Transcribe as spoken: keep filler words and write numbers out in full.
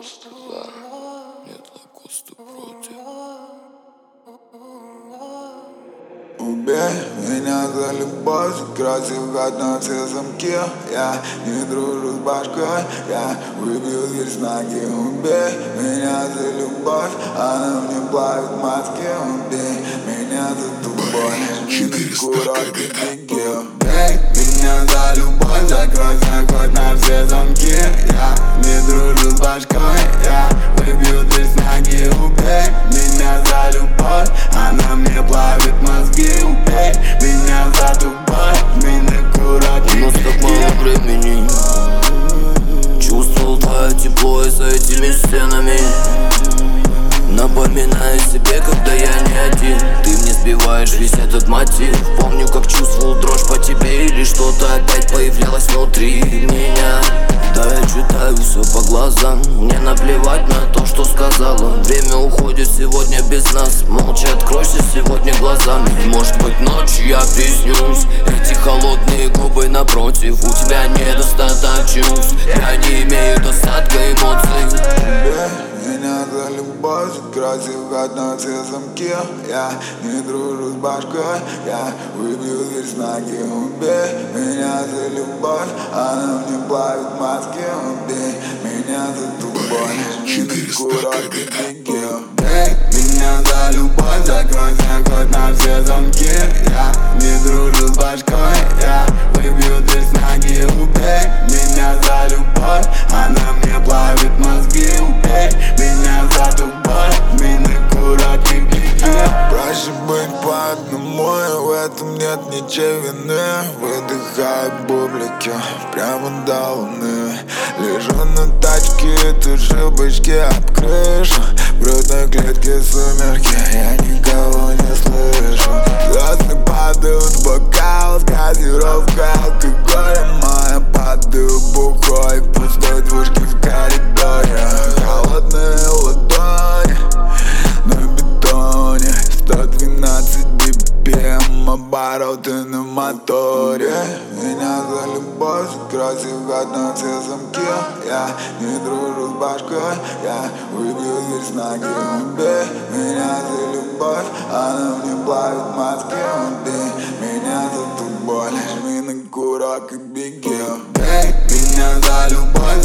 Лакоста, да. Нет, Лакоста против. Убей меня за любовь, красив одно все замки. Я не дружу с башкой, я выбью дверь с ноги. Убей меня за любовь, она мне плавит мозги. Убей меня за ту боль, четыре курок и беги. Убей меня за любовь, закрой заход на все замки. Я не дружу с башкой, я выбью дверь с ноги. Убей меня за любовь, она мне плавит мозги. Убей меня за ту боль, меня курок и у нас так мало времени. Чувствовал твое тепло и за этими стенами. Напоминаю себе, когда я не один. Ты мне сбиваешь весь этот мотив. Помню, как чувствовал дрожь по тебе, или что-то опять появлялось внутри меня. Да, я читаю все по глазам. Мне наплевать на то, что сказала. Время уходит сегодня без нас. Молча откройся сегодня глазами. Может быть, ночью я приснюсь. Эти холодные губы напротив. У тебя недостаток чувств. Я не имею достатка эмоций. Меня за любовь, красив одно все замки. Я не дружу с башкой, я выбью дверь с ноги. Убей меня за любовь, она мне плавит мозги. Убей меня за ту боль, четыре курок и беги. Убей меня за любовь, закрой заход на все замки. Я не дружу с башкой, я выбью дверь с ноги. Убей меня за любовь, она мне плавит мозги. Убей меня за ту боль, меня курок и беги. Проще быть по одному, и в этом нет ничей вины. Выдыхаю бублики прямо до луны. Лежу на тачке, туши бычки об крышу. В грудной клетке сумерки, я никого не слышу. Звезды падают в бокал с газировкой алкоголя. Моя падаю бухой в пустой двушке в коридоре. Холодные ладони на бетоне, сто двенадцать би пи эм, обороты на моторе. Меня за любовь, красив одно все замки. Я не дружу с башкой, я выбью дверь с ноги. Убей меня за любовь, она мне плавит мозги. Убей меня за ту боль, жми на курок и беги. Убей меня за любовь,